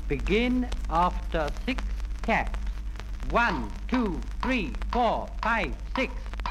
Begin after 6 taps. 1, 2, 3, 4, 5, 6.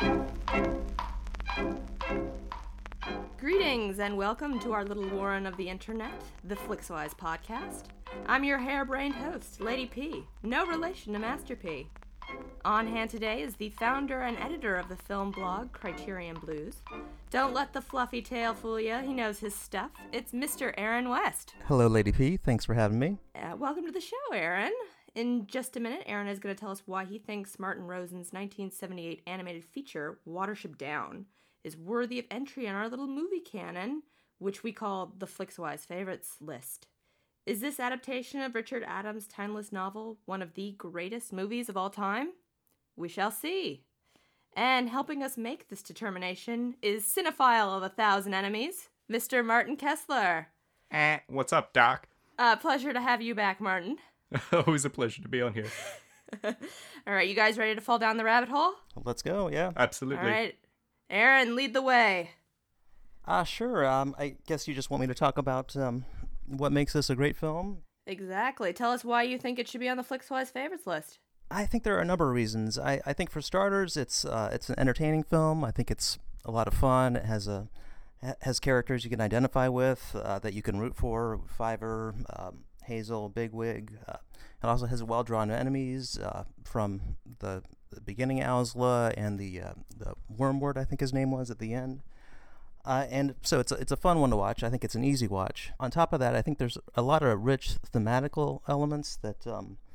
Greetings and welcome to our little warren of the internet, the Flixwise podcast. I'm your harebrained host, Lady P, no relation to Master P. On hand today is the founder and editor of the film blog Criterion Blues. Don't let the fluffy tail fool you, he knows his stuff. It's Mr. Aaron West. Hello, Lady P. Thanks for having me. Welcome to the show, Aaron. In just a minute, Aaron is going to tell us why he thinks Martin Rosen's 1978 animated feature, Watership Down, is worthy of entry on our little movie canon, which we call the Flixwise Favorites list. Is this adaptation of Richard Adams' timeless novel one of the greatest movies of all time? We shall see. And helping us make this determination is cinephile of 1,000 enemies, Mr. Martin Kessler. What's up, Doc? Pleasure to have you back, Martin. Always a pleasure to be on here. All right, you guys ready to fall down the rabbit hole? Let's go, yeah. Absolutely. All right. Aaron, lead the way. Sure. I guess you just want me to talk about what makes this a great film? Exactly. Tell us why you think it should be on the Flixwise Favorites list. I think there are a number of reasons. I think for starters, it's an entertaining film. I think it's a lot of fun. It has characters you can identify with, that you can root for. Fiver, Hazel, Bigwig. It also has well-drawn enemies from the beginning, Owsla, and the Wormwort, I think his name was, at the end. And so it's a fun one to watch. I think it's an easy watch. On top of that, I think there's a lot of rich thematical elements that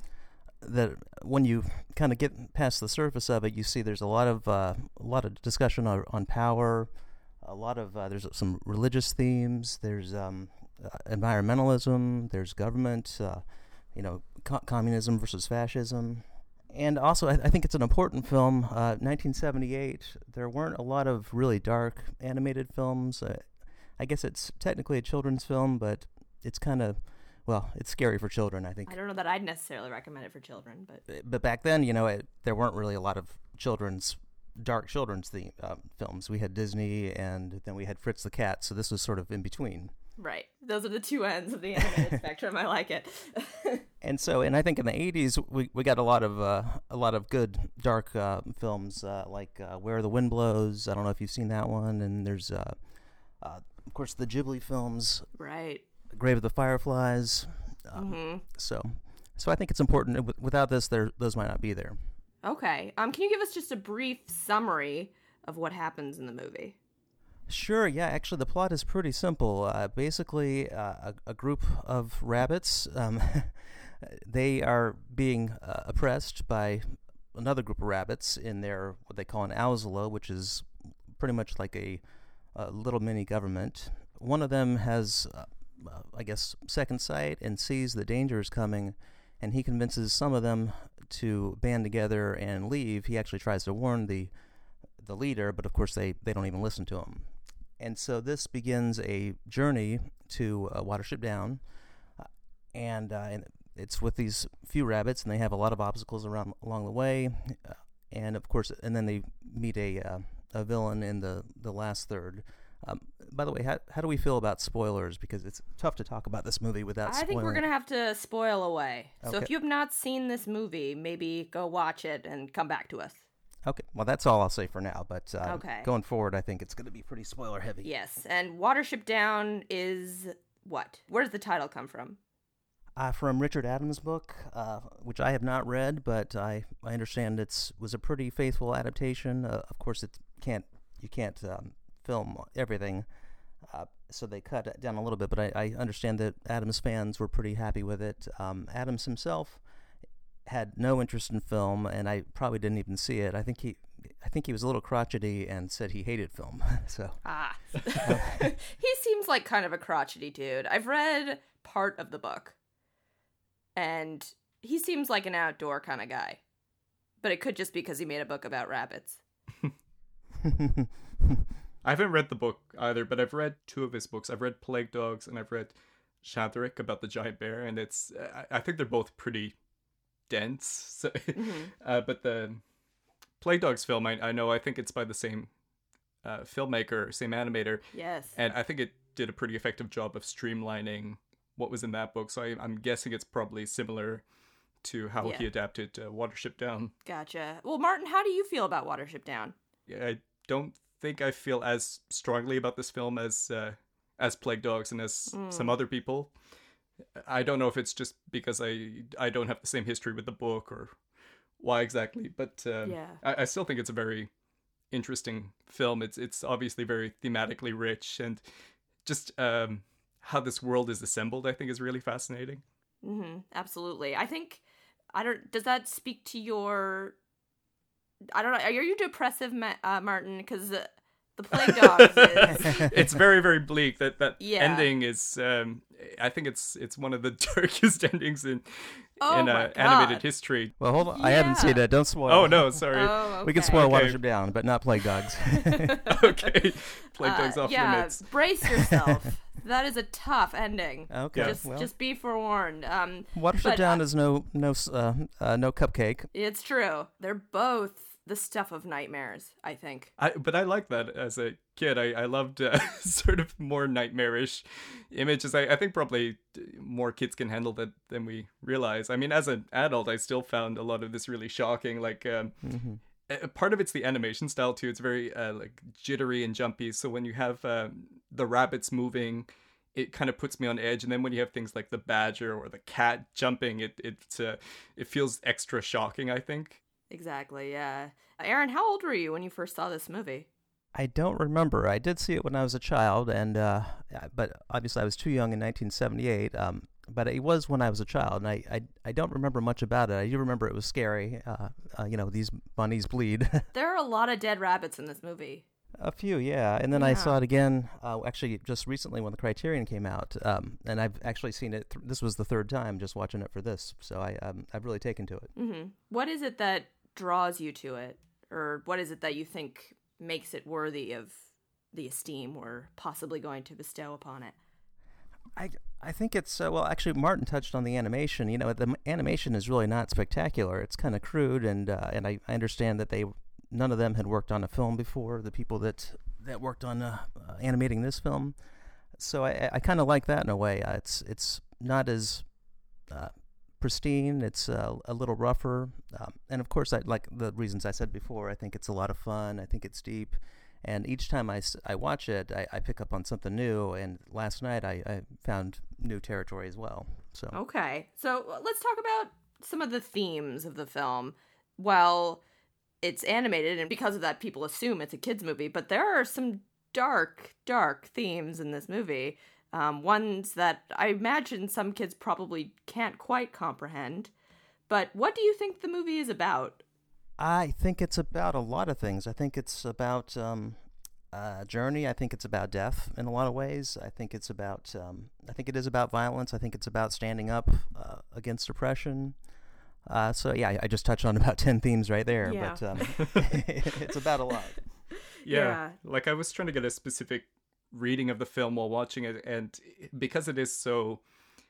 when you kind of get past the surface of it, you see there's a lot of discussion on power. There's some religious themes. There's environmentalism. There's government. Communism versus fascism. And also, I think it's an important film. 1978, there weren't a lot of really dark animated films. I guess it's technically a children's film, but it's kind of, it's scary for children, I think. I don't know that I'd necessarily recommend it for children, but... But back then, there weren't really a lot of dark children's films. We had Disney, and then we had Fritz the Cat, so this was sort of in between. Right. Those are the two ends of the animated spectrum. I like it. And I think in the 80s we got a lot of good dark films like Where the Wind Blows. I don't know if you've seen that one. And there's of course the Ghibli films. Right. Grave of the Fireflies. So I think it's important. Without this, those might not be there. Okay. Can you give us just a brief summary of what happens in the movie? Sure, yeah. Actually, the plot is pretty simple. Basically, a group of rabbits, they are being oppressed by another group of rabbits in their, what they call an Owsla, which is pretty much like a little mini government. One of them has, second sight and sees the danger is coming, and he convinces some of them to band together and leave. He actually tries to warn the leader, but of course they don't even listen to him. And so this begins a journey to Watership Down, and it's with these few rabbits, and they have a lot of obstacles along the way, and of course, and then they meet a villain in the last third. By the way, how do we feel about spoilers? Because it's tough to talk about this movie without spoiling. I think we're going to have to spoil away. Okay. So if you have not seen this movie, maybe go watch it and come back to us. Okay, well, that's all I'll say for now, but okay. Going forward, I think it's going to be pretty spoiler-heavy. Yes, and Watership Down is what? Where does the title come from? From Richard Adams' book, which I have not read, but I understand was a pretty faithful adaptation. Of course, you can't film everything, so they cut it down a little bit, but I understand that Adams fans were pretty happy with it. Adams himself had no interest in film, and I probably didn't even see it. I think he was a little crotchety and said he hated film. So he seems like kind of a crotchety dude. I've read part of the book, and he seems like an outdoor kind of guy. But it could just be because he made a book about rabbits. I haven't read the book either, but I've read two of his books. I've read Plague Dogs, and I've read Shadrick about the giant bear, and I think they're both pretty dense. So, but the Plague Dogs film, I think it's by the same filmmaker, same animator. Yes. And I think it did a pretty effective job of streamlining what was in that book, so I'm guessing it's probably similar to how Yeah. he adapted Watership Down. Gotcha. Well, Martin, how do you feel about Watership Down? Yeah, I don't think I feel as strongly about this film as Plague Dogs and as some other people. I don't know if it's just because I don't have the same history with the book or why exactly, but I still think it's a very interesting film. It's obviously very thematically rich, and just how this world is assembled, I think, is really fascinating. Absolutely. Does that speak to your, I don't know, are you depressive, Martin? Because the Plague Dogs is... It's very, very bleak. That Yeah. ending is, I think it's one of the darkest endings in Oh my God. animated history. Well, hold on. I haven't seen it. Don't spoil. Oh, no, sorry. Oh, okay. We can spoil Okay. Watership Down, but not Plague Dogs. Okay. Plague Dogs off yeah, limits. brace yourself. That is a tough ending. Okay, Just be forewarned. Watership but, Down is no cupcake. It's true. They're both the stuff of nightmares, I think. But I like that as a kid. I loved sort of more nightmarish images. I think probably more kids can handle that than we realize. I mean, as an adult, I still found a lot of this really shocking. Like, part of it's the animation style too. It's very like jittery and jumpy. So when you have the rabbits moving, it kind of puts me on edge. And then when you have things like the badger or the cat jumping, it feels extra shocking, I think. Exactly, yeah. Aaron, how old were you when you first saw this movie? I don't remember. I did see it when I was a child, and but obviously I was too young in 1978. But it was when I was a child, and I don't remember much about it. I do remember it was scary. These bunnies bleed. There are a lot of dead rabbits in this movie. A few, yeah. And then I saw it again, actually, just recently when the Criterion came out. And I've actually seen it. This was the third time just watching it for this. So I've really taken to it. Mm-hmm. What is it that draws you to it? Or what is it that you think makes it worthy of the esteem we're possibly going to bestow upon it? I think it's, well, actually, Martin touched on the animation. You know, the animation is really not spectacular. It's kind of crude, and I understand that none of them had worked on a film before, the people that worked on animating this film. So I kind of like that in a way. It's not as pristine. It's a little rougher. And of course, I like the reasons I said before. I think it's a lot of fun. I think it's deep. And each time I watch it, I pick up on something new. And last night I found new territory as well. So Okay. So let's talk about some of the themes of the film. Well, it's animated, and because of that, people assume it's a kids' movie. But there are some dark, dark themes in this movie. Ones that I imagine some kids probably can't quite comprehend. But what do you think the movie is about? I think it's about a lot of things. I think it's about journey. I think it's about death in a lot of ways. I think it's about. I think it is about violence. I think it's about standing up against oppression. So yeah, I just touched on about 10 themes right there. Yeah. But it's about a lot. Yeah. Like I was trying to get a specific reading of the film while watching it, and because it is so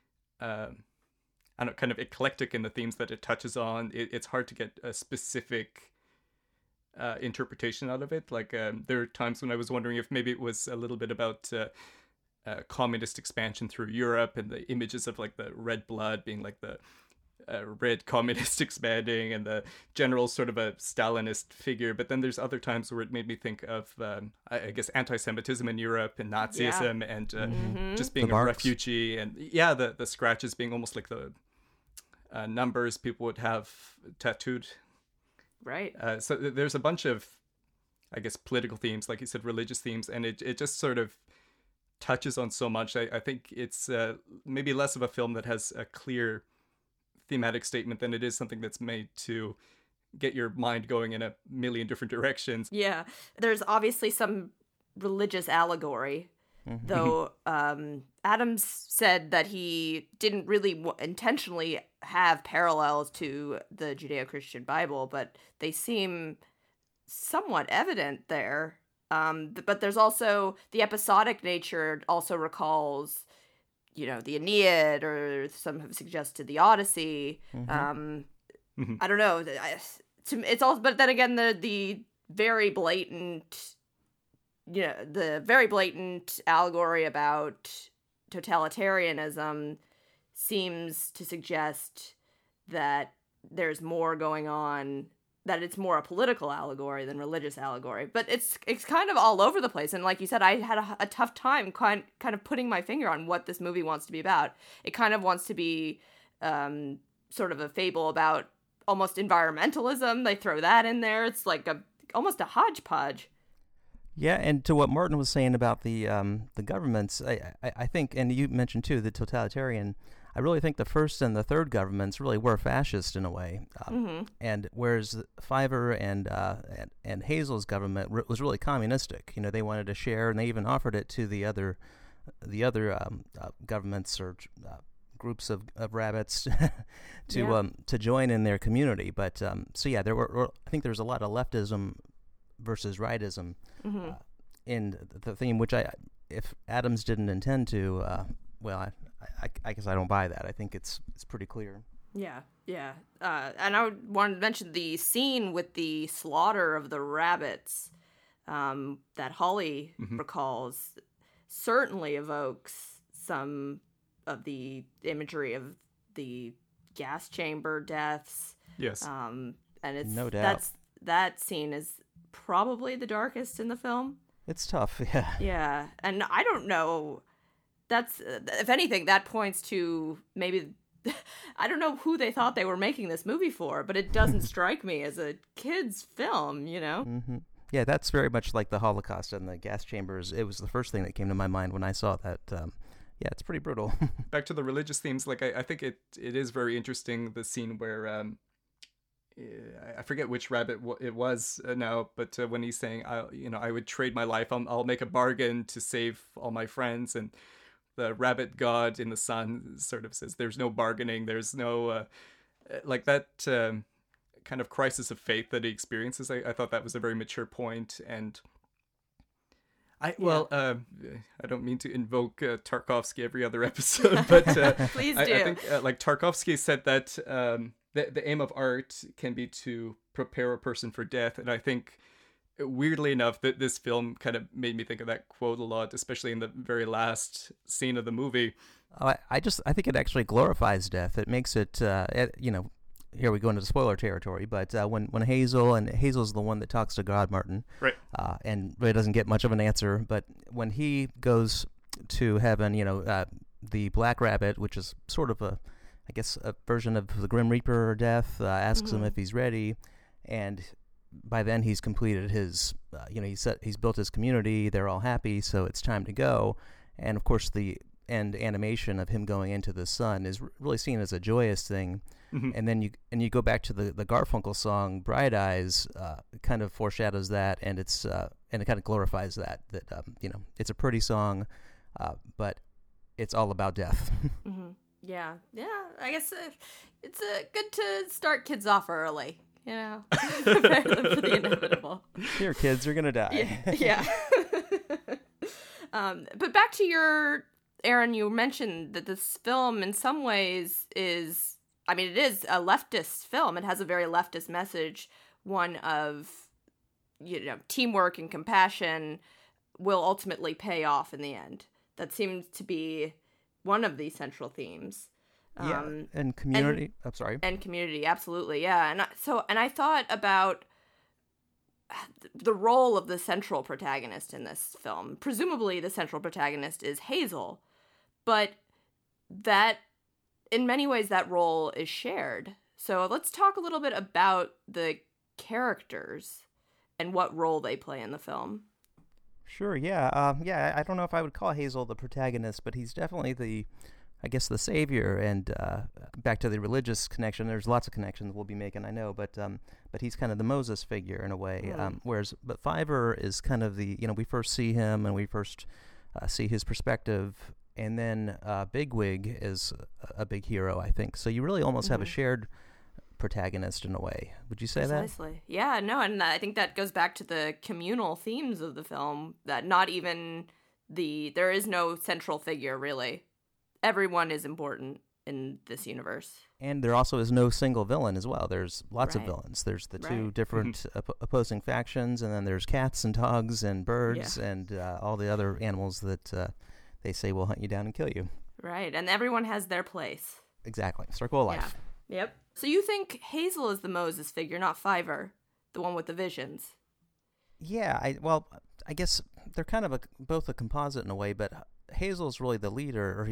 kind of eclectic in the themes that it touches on, it's hard to get a specific interpretation out of it. Like there are times when I was wondering if maybe it was a little bit about communist expansion through Europe, and the images of like the red blood being like the red communist expanding, and the general's sort of a Stalinist figure. But then there's other times where it made me think of, I guess, anti-Semitism in Europe and Nazism, and just being The a marks. refugee. And the scratches being almost like the numbers people would have tattooed. Right. So there's a bunch of, I guess, political themes, like you said, religious themes, and it just sort of touches on so much. I think it's maybe less of a film that has a clear thematic statement than it is something that's made to get your mind going in a million different directions. Yeah. There's obviously some religious allegory, though Adams said that he didn't really intentionally have parallels to the Judeo-Christian Bible, but they seem somewhat evident there. But there's also the episodic nature also recalls, the Aeneid, or some have suggested the Odyssey. I don't know. It's also, but then again, the very blatant, the very blatant allegory about totalitarianism seems to suggest that there's more going on, that it's more a political allegory than religious allegory. But it's kind of all over the place. And like you said, I had a tough time kind of putting my finger on what this movie wants to be about. It kind of wants to be sort of a fable about almost environmentalism. They throw that in there. It's like almost a hodgepodge. Yeah, and to what Martin was saying about the governments, I think, and you mentioned too, the totalitarian, I really think the first and the third governments really were fascist in a way, and whereas Fiver and Hazel's government was really communistic. You know, they wanted to share, and they even offered it to the other governments or groups of rabbits to join in their community. But so yeah, I think there's a lot of leftism versus rightism in the theme, which if Adams didn't intend to, I guess I don't buy that. I think it's pretty clear. Yeah. And I wanted to mention the scene with the slaughter of the rabbits that Holly recalls certainly evokes some of the imagery of the gas chamber deaths. Yes. And it's no doubt that scene is probably the darkest in the film. It's tough, yeah. Yeah, and I don't know. That's if anything, that points to maybe I don't know who they thought they were making this movie for, but it doesn't strike me as a kid's film, you know? Mm-hmm. Yeah, that's very much like the Holocaust and the gas chambers. It was the first thing that came to my mind when I saw that. Yeah, it's pretty brutal. Back to the religious themes, like I think it is very interesting, the scene where I forget which rabbit it was now, but when he's saying, I would trade my life, I'll make a bargain to save all my friends, and the rabbit god in the sun sort of says, there's no bargaining, there's no, like that kind of crisis of faith that he experiences. I thought that was a very mature point, and I don't mean to invoke Tarkovsky every other episode, but please do. I think like Tarkovsky said that the aim of art can be to prepare a person for death, and I think weirdly enough that this film kind of made me think of that quote a lot, especially in the very last scene of the movie. I think it actually glorifies death. It makes it here we go into the spoiler territory, but when Hazel's the one that talks to God, Martin, right, and really doesn't get much of an answer, but when he goes to heaven, the Black Rabbit, which is sort of a version of the Grim Reaper death, asks him if he's ready, and by then he's completed his, he's built his community, they're all happy, so it's time to go, and of course the end animation of him going into the sun is really seen as a joyous thing. And then you go back to the Garfunkel song Bright Eyes, kind of foreshadows that, and it's and it kind of glorifies that it's a pretty song, but it's all about death. Yeah. I guess it's good to start kids off early, prepare them for the inevitable. Here, kids, you're gonna die. Yeah. But back to Aaron, you mentioned that this film in some ways is, it is a leftist film. It has a very leftist message, one of, teamwork and compassion will ultimately pay off in the end. That seems to be one of the central themes. And community. I'm sorry. And community, absolutely, yeah. And I thought about the role of the central protagonist in this film. Presumably, the central protagonist is Hazel, but that, in many ways, that role is shared. So let's talk a little bit about the characters and what role they play in the film. Sure, yeah. I don't know if I would call Hazel the protagonist, but he's definitely the savior. And back to the religious connection, there's lots of connections we'll be making, I know, but he's kind of the Moses figure in a way. But Fiver is kind of the, we first see him and we first see his perspective, and then Bigwig is a big hero, I think. So you really almost have a shared protagonist in a way. Would you say Precisely. that? Yeah, no, and I think that goes back to the communal themes of the film, that not even there is no central figure, really. Everyone is important in this universe. And there also is no single villain as well. There's lots of villains. There's the two different opposing factions, and then there's cats and dogs and birds and all the other animals that they say will hunt you down and kill you. Right, and everyone has their place. Exactly. Circle of life. Yeah. Yep. So you think Hazel is the Moses figure, not Fiver, the one with the visions? Yeah, I guess they're kind of both a composite in a way, but Hazel's really the leader,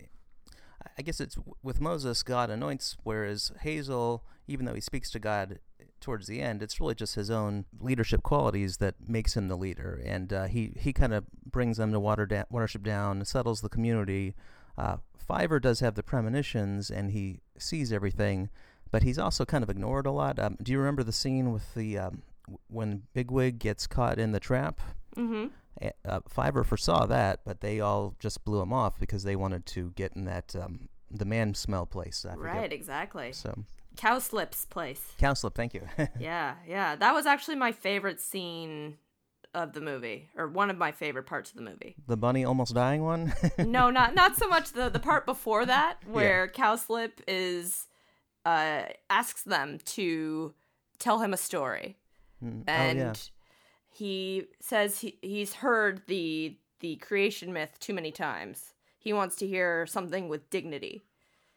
I guess it's with Moses, God anoints, whereas Hazel, even though he speaks to God towards the end, it's really just his own leadership qualities that makes him the leader, and he kind of brings them to Watership Down, settles the community. Fiver does have the premonitions, and he sees everything, but he's also kind of ignored a lot. Do you remember the scene with the when Bigwig gets caught in the trap? Mm-hmm. Fiver foresaw that, but they all just blew him off because they wanted to get in that the man smell place. Right, exactly. So Cowslip's place. Cowslip, thank you. Yeah. That was actually my favorite scene of the movie, or one of my favorite parts of the movie. The bunny almost dying one? No, not so much the part before that, where Cowslip is asks them to tell him a story, and he says he's heard the creation myth too many times. He wants to hear something with dignity.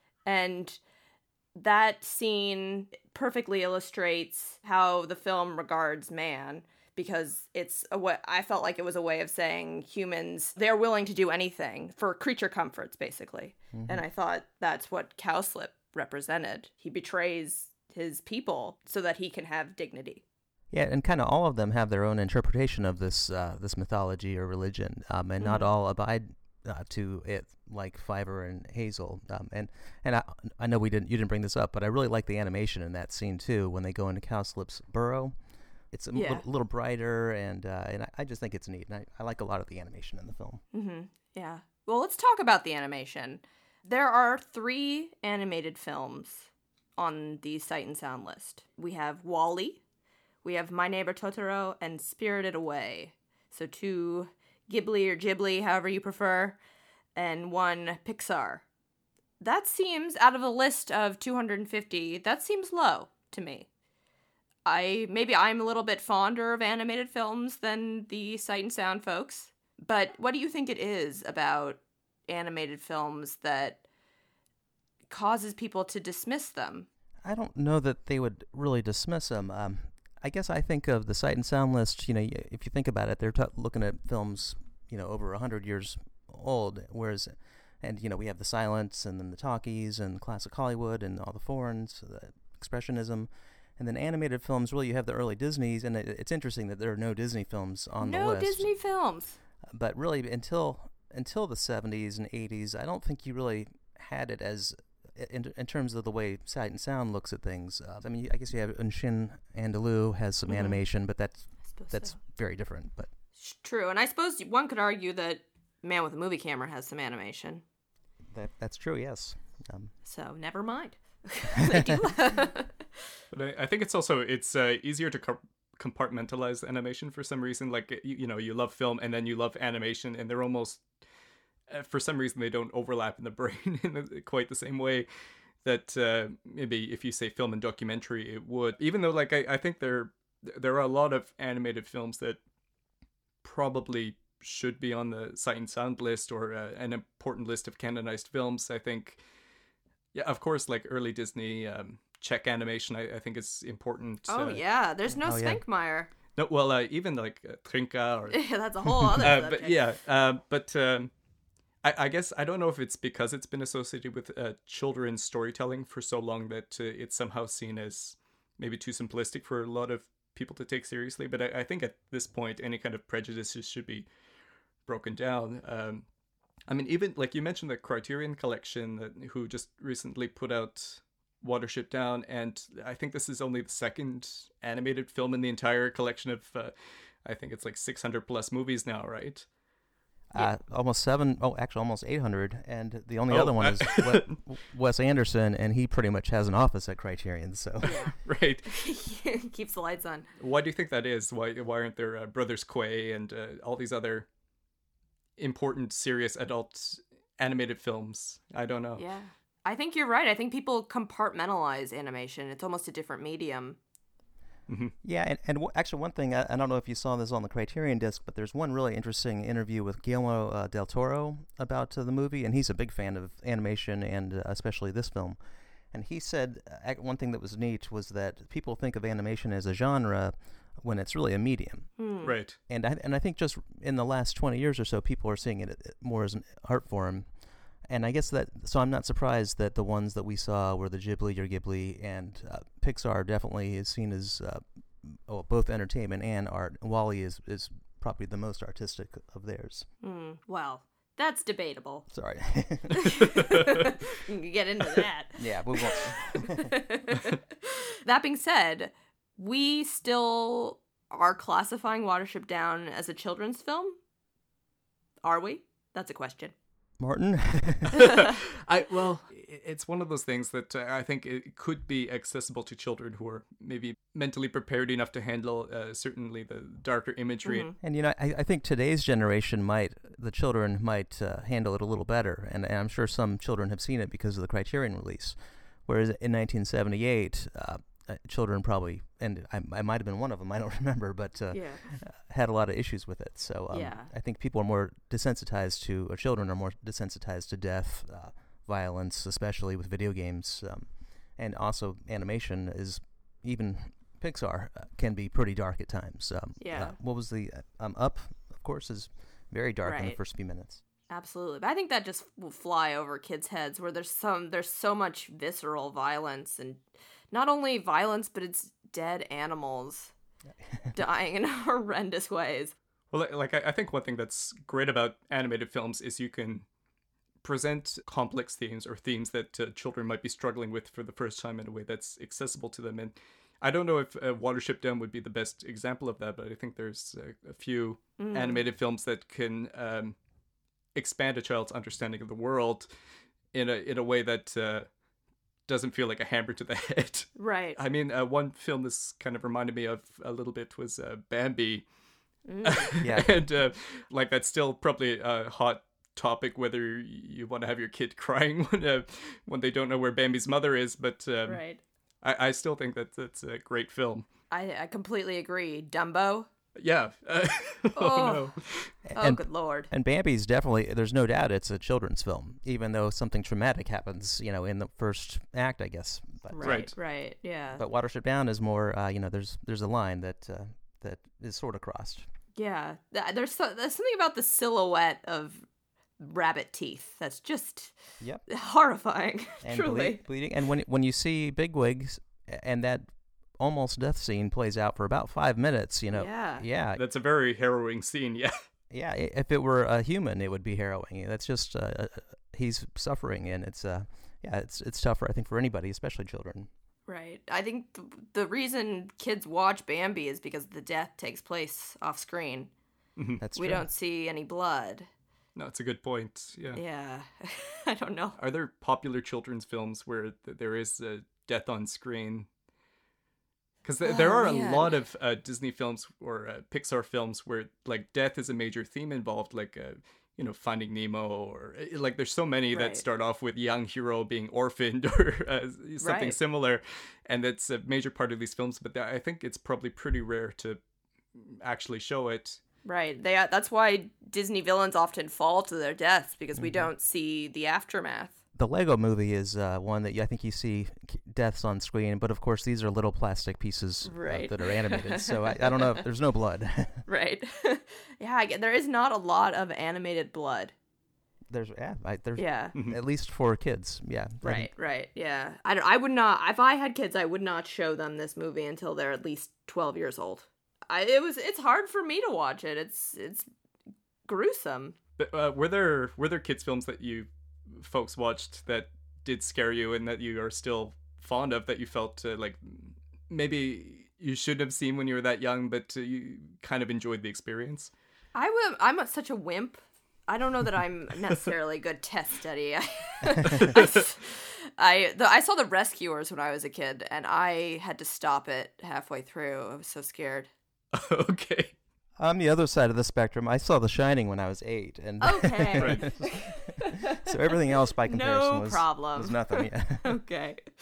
And that scene perfectly illustrates how the film regards man, because I felt like it was a way of saying humans, they're willing to do anything for creature comforts, basically. Mm-hmm. And I thought that's what Cowslip represented. He betrays his people so that he can have dignity. Yeah, and kind of all of them have their own interpretation of this mythology or religion, and not all abide to it like Fiver and Hazel. And I know you didn't bring this up, but I really like the animation in that scene too when they go into Cowslip's burrow. It's a little brighter, and I just think it's neat. And I like a lot of the animation in the film. Mm-hmm. Yeah. Well, let's talk about the animation. There are 3 animated films on the Sight and Sound list. We have WALL-E. We have My Neighbor Totoro and Spirited Away. So 2 Ghibli or Ghibli, however you prefer, and 1 Pixar. That seems, out of a list of 250, that seems low to me. Maybe I'm a little bit fonder of animated films than the Sight and Sound folks, but what do you think it is about animated films that causes people to dismiss them? I don't know that they would really dismiss them. I guess I think of the Sight and Sound list, if you think about it, they're looking at films, over 100 years old, whereas, and, we have the silents and then the talkies and classic Hollywood and all the foreigns, the expressionism, and then animated films, really you have the early Disneys, and it's interesting that there are no Disney films on the list. No Disney films. But really, until the 70s and 80s, I don't think you really had it as... In terms of the way Sight and Sound looks at things, I guess you have Unshin Andalou has some animation, but that's very different. But true, and I suppose one could argue that Man with a Movie Camera has some animation. That's true, yes. So never mind. But I think it's easier to compartmentalize animation for some reason. Like you love film and then you love animation, and they're almost. For some reason, they don't overlap in the brain in quite the same way that maybe if you say film and documentary, it would. Even though, I think there are a lot of animated films that probably should be on the Sight and Sound list or an important list of canonized films. I think, yeah, of course, like early Disney Czech animation, I think is important. There's no Stinkmeyer. No, well, even like Trinka or that's a whole other subject. I guess I don't know if it's because it's been associated with children's storytelling for so long that it's somehow seen as maybe too simplistic for a lot of people to take seriously. But I think at this point, any kind of prejudices should be broken down. Even like you mentioned the Criterion Collection, who just recently put out Watership Down, and I think this is only the 2nd animated film in the entire collection of, I think it's like 600 plus movies now, right? Almost 800, and the only other one is Wes Anderson, and he pretty much has an office at Criterion, so... Yeah. Right. Keeps the lights on. Why do you think that is? Why aren't there Brothers Quay and all these other important, serious adult animated films? I don't know. Yeah. I think you're right. I think people compartmentalize animation. It's almost a different medium. Yeah, and actually one thing, I don't know if you saw this on the Criterion Disc, but there's one really interesting interview with Guillermo del Toro about the movie, and he's a big fan of animation and especially this film. And he said one thing that was neat was that people think of animation as a genre when it's really a medium. Right. And I think just in the last 20 years or so, people are seeing it more as an art form. And I guess so I'm not surprised that the ones that we saw were the Ghibli, and Pixar definitely is seen as both entertainment and art. WALL-E is probably the most artistic of theirs. Well, that's debatable. Sorry. You can get into that. Yeah, move on. That being said, we still are classifying Watership Down as a children's film? Are we? That's a question. Martin? It's one of those things that I think it could be accessible to children who are maybe mentally prepared enough to handle certainly the darker imagery. And I think today's generation the children might handle it a little better, and I'm sure some children have seen it because of the Criterion release. Whereas in 1978, children probably, and I might have been one of them, I don't remember, but had a lot of issues with it. So I think people are more desensitized to, or children are more desensitized to death, violence, especially with video games, and also animation is, even Pixar can be pretty dark at times. What was the Up, of course, is very dark in the first few minutes. Absolutely. But I think that just will fly over kids' heads, where there's so much visceral violence, and not only violence, but it's dead animals dying in horrendous ways. Well, I think one thing that's great about animated films is you can present complex themes, or themes that children might be struggling with for the first time, in a way that's accessible to them. And I don't know if Watership Down would be the best example of that, but I think there's a few animated films that can expand a child's understanding of the world in a way that doesn't feel like a hammer to the head. Right. I mean, one film this kind of reminded me of a little bit was Bambi. Yeah. And that's still probably a hot topic, whether you want to have your kid crying when they don't know where Bambi's mother is. But right. I still think that's a great film. I completely agree. Dumbo? Yeah. No. Good Lord. And Bambi's definitely, there's no doubt it's a children's film, even though something traumatic happens, in the first act, I guess. But, Right, yeah. But Watership Down is more, there's a line that is sort of crossed. Yeah. There's something about the silhouette of rabbit teeth that's just horrifying, And truly. bleeding. And when you see Bigwigs and that almost death scene plays out for about 5 minutes, Yeah. That's a very harrowing scene, yeah. Yeah, if it were a human, it would be harrowing. That's just, he's suffering, and it's tougher, I think, for anybody, especially children. Right. I think the reason kids watch Bambi is because the death takes place off screen. That's true. We don't see any blood. No, it's a good point, yeah. Yeah. I don't know. Are there popular children's films where there is death on screen? Because there are a lot of Disney films or Pixar films where death is a major theme involved, Finding Nemo, or there's so many that start off with young hero being orphaned or something similar, and that's a major part of these films. But I think it's probably pretty rare to actually show it. Right. That's why Disney villains often fall to their deaths, because we don't see the aftermath. The Lego Movie is one that I think you see deaths on screen, but of course these are little plastic pieces that are animated, so I don't know if there's no blood. Right. There is not a lot of animated blood. There's at least for kids, yeah. Right, yeah. I would not, if I had kids, I would not show them this movie until they're at least 12 years old. It's hard for me to watch it. It's gruesome. But, were there kids films that you folks watched that did scare you and that you are still fond of, that you felt maybe you should have seen when you were that young, but you kind of enjoyed the experience? I'm such a wimp. I don't know that I'm necessarily a good test study. I saw The Rescuers when I was a kid, and I had to stop it halfway through. I was so scared. Okay. I'm the other side of the spectrum. I saw The Shining when I was 8, and okay. So everything else by comparison no problem. was nothing. Yeah. Okay.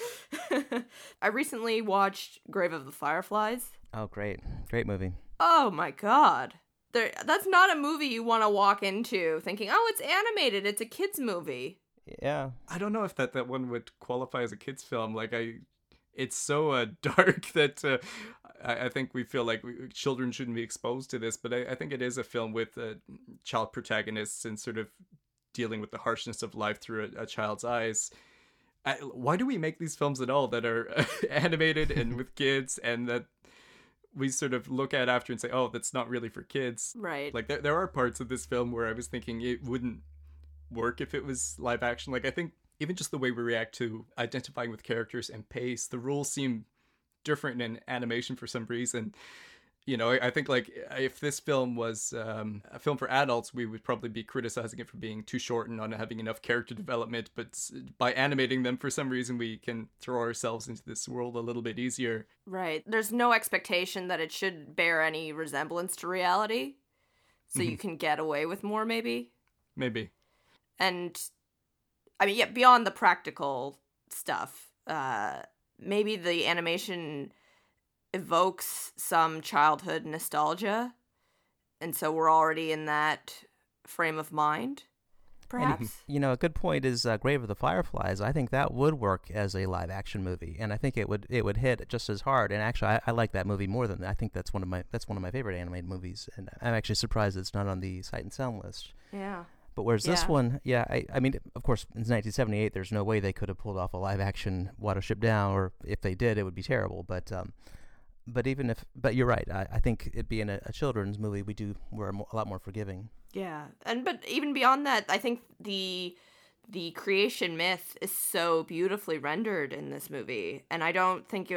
I recently watched Grave of the Fireflies. Oh, great movie. Oh my god. That's not a movie you want to walk into thinking, oh, it's animated, it's a kid's movie. Yeah. I don't know if that one would qualify as a kid's film. Like, it's so dark that I think we feel like children shouldn't be exposed to this, but I think it is a film with child protagonists and sort of dealing with the harshness of life through a child's eyes. Why do we make these films at all that are animated and with kids, and that we sort of look at after and say, oh, that's not really for kids? Right. Like, there are parts of this film where I was thinking it wouldn't work if it was live action. Like, I think even just the way we react to identifying with characters and pace, the rules seem different in animation for some reason. You know, I think, like, if this film was a film for adults, we would probably be criticizing it for being too short and not having enough character development. But by animating them, for some reason, we can throw ourselves into this world a little bit easier. Right. There's no expectation that it should bear any resemblance to reality. So you can get away with more, maybe? Maybe. And, I mean, yeah, beyond the practical stuff, maybe the animation evokes some childhood nostalgia, and so we're already in that frame of mind, perhaps. And, a good point is Grave of the Fireflies. I think that would work as a live action movie, and I think it would hit just as hard. And actually, I like that movie more than I think that's one of my favorite animated movies, and I'm actually surprised it's not on the Sight and Sound list. Yeah. But whereas this one, I mean, of course, in 1978, there's no way they could have pulled off a live action Watership Down, or if they did, it would be terrible. But you're right. I think it being a children's movie, we're a lot more forgiving. Yeah, but even beyond that, I think the creation myth is so beautifully rendered in this movie, and I don't think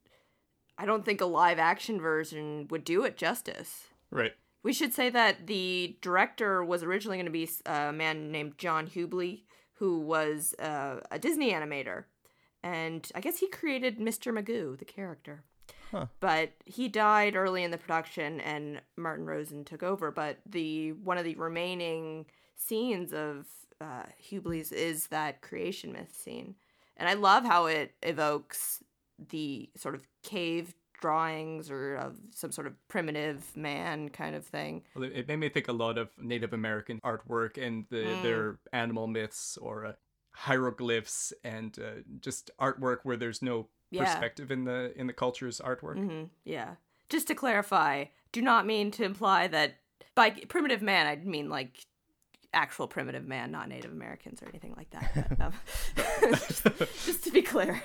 a live action version would do it justice. Right. We should say that the director was originally going to be a man named John Hubley, who was a Disney animator, and I guess he created Mr. Magoo, the character. Huh. But he died early in the production, and Martin Rosen took over. But one of the remaining scenes of Hubley's is that creation myth scene, and I love how it evokes the sort of cave drawings or of some sort of primitive man kind of thing. Well, it made me think a lot of Native American artwork and their animal myths or hieroglyphs and just artwork where there's no perspective in the culture's artwork. Mm-hmm. Yeah. Just to clarify, do not mean to imply that by primitive man, I mean like actual primitive man, not Native Americans or anything like that. Just to be clear.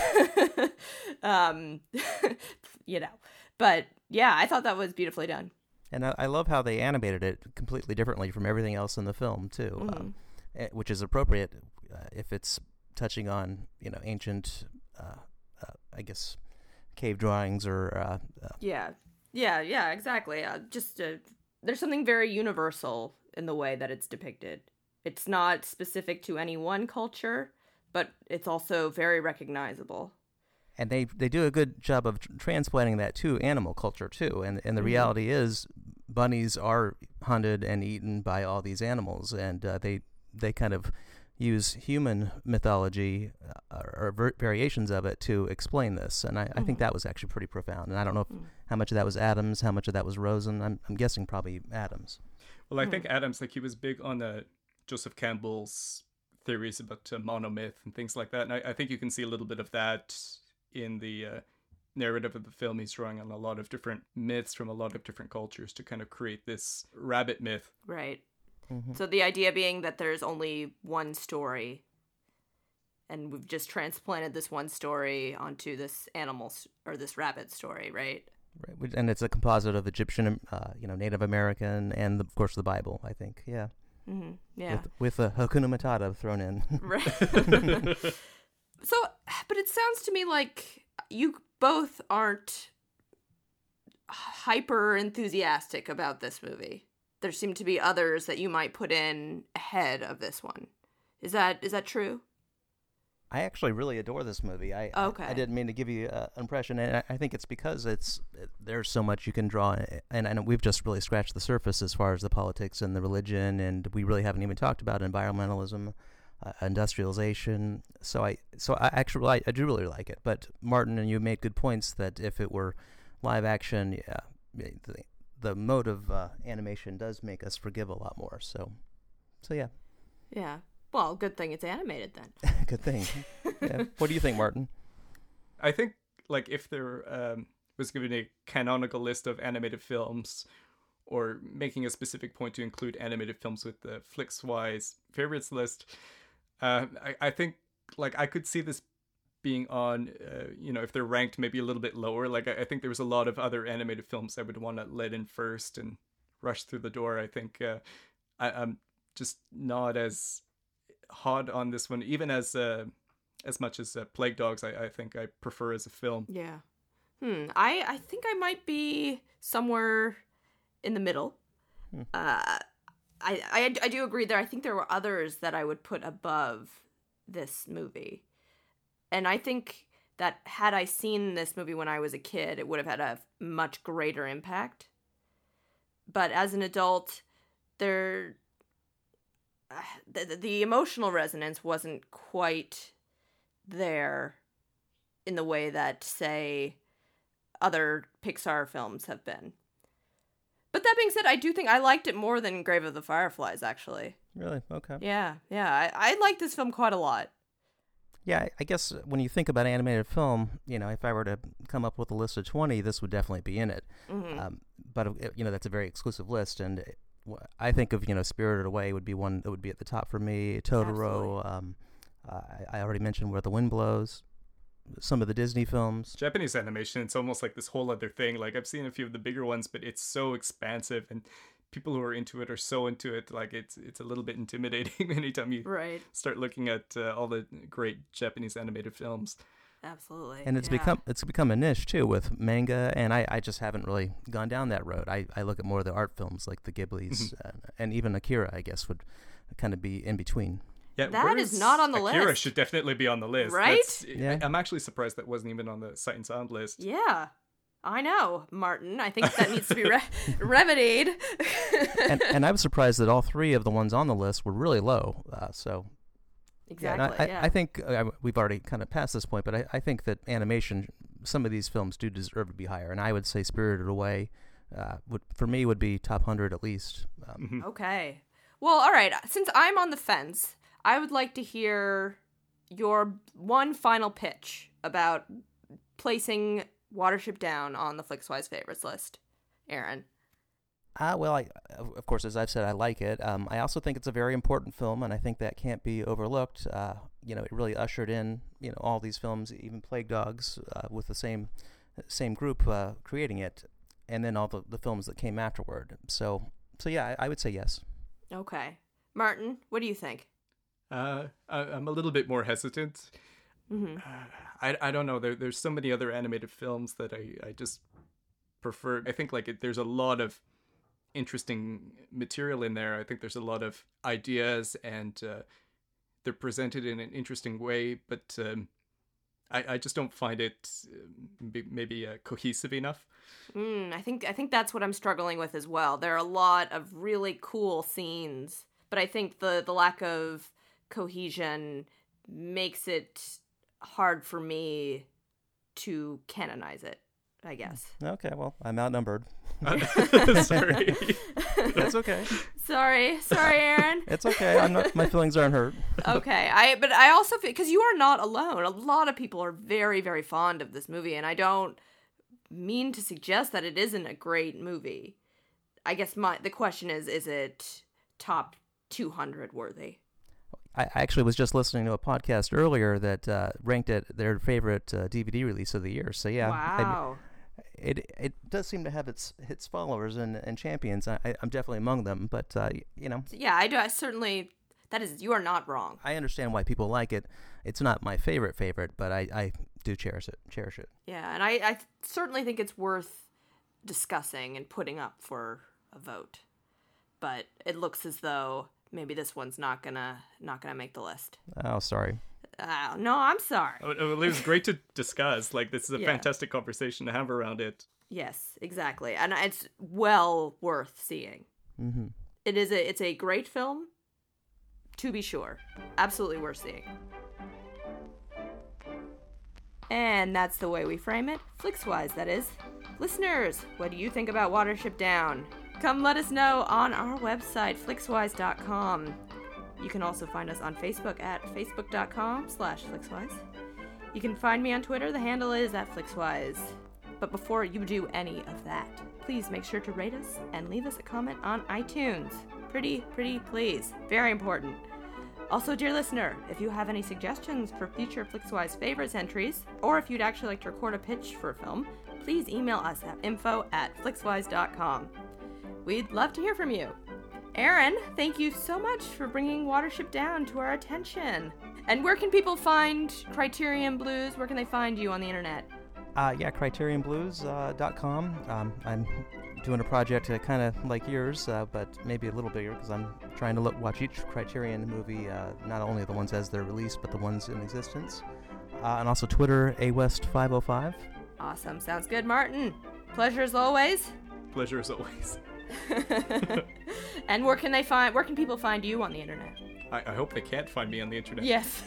But yeah, I thought that was beautifully done. And I love how they animated it completely differently from everything else in the film too, which is appropriate if it's touching on ancient, I guess, cave drawings or. Yeah, exactly. There's something very universal in the way that it's depicted. It's not specific to any one culture, but it's also very recognizable. And they do a good job of transplanting that to animal culture too. And the reality is, bunnies are hunted and eaten by all these animals, and they kind of use human mythology or variations of it to explain this. And I think that was actually pretty profound. And I don't know how much of that was Adams, how much of that was Rosen. I'm guessing probably Adams. Well, I think Adams, he was big on Joseph Campbell's theories about monomyth and things like that. And I think you can see a little bit of that in the narrative of the film. He's drawing on a lot of different myths from a lot of different cultures to kind of create this rabbit myth. Right. Mm-hmm. So the idea being that there's only one story, and we've just transplanted this one story onto this animal or this rabbit story, right? Right, and it's a composite of Egyptian, Native American, and of course the Bible. I think, yeah. Mm-hmm. Yeah. With a Hakuna Matata thrown in. Right. So, but it sounds to me like you both aren't hyper enthusiastic about this movie. There seem to be others that you might put in ahead of this one. Is that true? I actually really adore this movie. I didn't mean to give you an impression, and I think it's because there's so much you can draw, and we've just really scratched the surface as far as the politics and the religion, and we really haven't even talked about environmentalism. industrialization. So I actually I do really like it. But Martin and you made good points that if it were live action, yeah, the mode of animation does make us forgive a lot more. So yeah. Yeah. Well, good thing it's animated then. Good thing. Yeah. What do you think, Martin? I think, like, if there was given a canonical list of animated films, or making a specific point to include animated films with the Flixwise favorites list, I think, like, I could see this being on, if they're ranked maybe a little bit lower. Like, I think there was a lot of other animated films I would want to let in first and rush through the door. I think I'm just not as hot on this one, even as much as Plague Dogs. I think I prefer as a film. Yeah. I think I might be somewhere in the middle. I do agree there. I think there were others that I would put above this movie. And I think that had I seen this movie when I was a kid, it would have had a much greater impact. But as an adult, the emotional resonance wasn't quite there in the way that, say, other Pixar films have been. But that being said, I do think I liked it more than Grave of the Fireflies, actually. Really? Okay. Yeah. I like this film quite a lot. Yeah, I guess when you think about animated film, if I were to come up with a list of 20, this would definitely be in it. Mm-hmm. But that's a very exclusive list, and I think of Spirited Away would be one that would be at the top for me. Totoro. I already mentioned Where the Wind Blows. Some of the Disney films. Japanese animation, it's almost like this whole other thing. Like, I've seen a few of the bigger ones, but it's so expansive, and people who are into it are so into it. Like, it's a little bit intimidating anytime you start looking at all the great Japanese animated films. Absolutely. And it's become a niche too with manga, and I just haven't really gone down that road. I look at more of the art films like the Ghiblis, and even Akira, I guess, would kind of be in between. Yeah, that is not on the list. Akira should definitely be on the list. Right? Yeah. I'm actually surprised that wasn't even on the Sight and Sound list. Yeah. I know, Martin. I think that needs to be remedied. and I was surprised that all three of the ones on the list were really low. Exactly. Yeah, I think we've already kind of passed this point, but I think that animation, some of these films do deserve to be higher, and I would say Spirited Away, would be top 100 at least. Okay. Well, all right. Since I'm on the fence, I would like to hear your one final pitch about placing Watership Down on the Flixwise favorites list, Aaron. Well, of course, as I've said, I like it. I also think it's a very important film, and I think that can't be overlooked. It really ushered in, all these films, even Plague Dogs, with the same group creating it, and then all the films that came afterward. So yeah, I would say yes. Okay. Martin, what do you think? I'm a little bit more hesitant. Mm-hmm. I don't know. There's so many other animated films that I just prefer. I think there's a lot of interesting material in there. I think there's a lot of ideas, and they're presented in an interesting way. But I just don't find it maybe cohesive enough. I think that's what I'm struggling with as well. There are a lot of really cool scenes, but I think the lack of cohesion makes it hard for me to canonize it, I guess. Okay, well, I'm outnumbered. Sorry. That's okay. Sorry, Aaron. It's okay. My feelings aren't hurt. Okay, but I also feel, because you are not alone. A lot of people are very, very fond of this movie, and I don't mean to suggest that it isn't a great movie. I guess the question is it top 200 worthy? I actually was just listening to a podcast earlier that ranked it their favorite DVD release of the year. So yeah, wow. It does seem to have its followers and champions. I'm definitely among them, but Yeah, I do. I certainly. You are not wrong. I understand why people like it. It's not my favorite, but I do cherish it. Yeah, and I certainly think it's worth discussing and putting up for a vote. But it looks as though maybe this one's not gonna make the list. Oh, sorry. No, I'm sorry. It was great to discuss. This is a fantastic conversation to have around it. Yes, exactly, and it's well worth seeing. Mm-hmm. It's a great film. to be sure. Absolutely worth seeing. And that's the way we frame it. Flixwise, that is. Listeners, what do you think about Watership Down? Come let us know on our website, flixwise.com. You can also find us on Facebook at facebook.com/flixwise. You can find me on Twitter. The handle is @flixwise. But before you do any of that, please make sure to rate us and leave us a comment on iTunes. Pretty please. Very important. Also, dear listener, if you have any suggestions for future Flixwise favorites entries, or if you'd actually like to record a pitch for a film, please email us at info@flixwise.com. We'd love to hear from you. Aaron, thank you so much for bringing Watership Down to our attention. And where can people find Criterion Blues? Where can they find you on the internet? CriterionBlues.com. I'm doing a project kind of like yours, but maybe a little bigger, because I'm trying to watch each Criterion movie, not only the ones as they're released, but the ones in existence. And also Twitter, awest505. Awesome. Sounds good, Martin. Pleasure as always. Pleasure as always. And where can people find you on the internet? I hope they can't find me on the internet. Yes.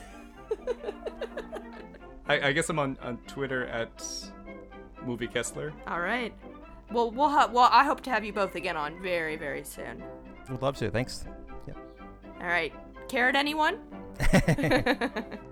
I guess I'm on Twitter at Movie Kessler. All right. Well, I hope to have you both again on very, very soon. Would love to. Thanks. Yep. All right. Carrot anyone?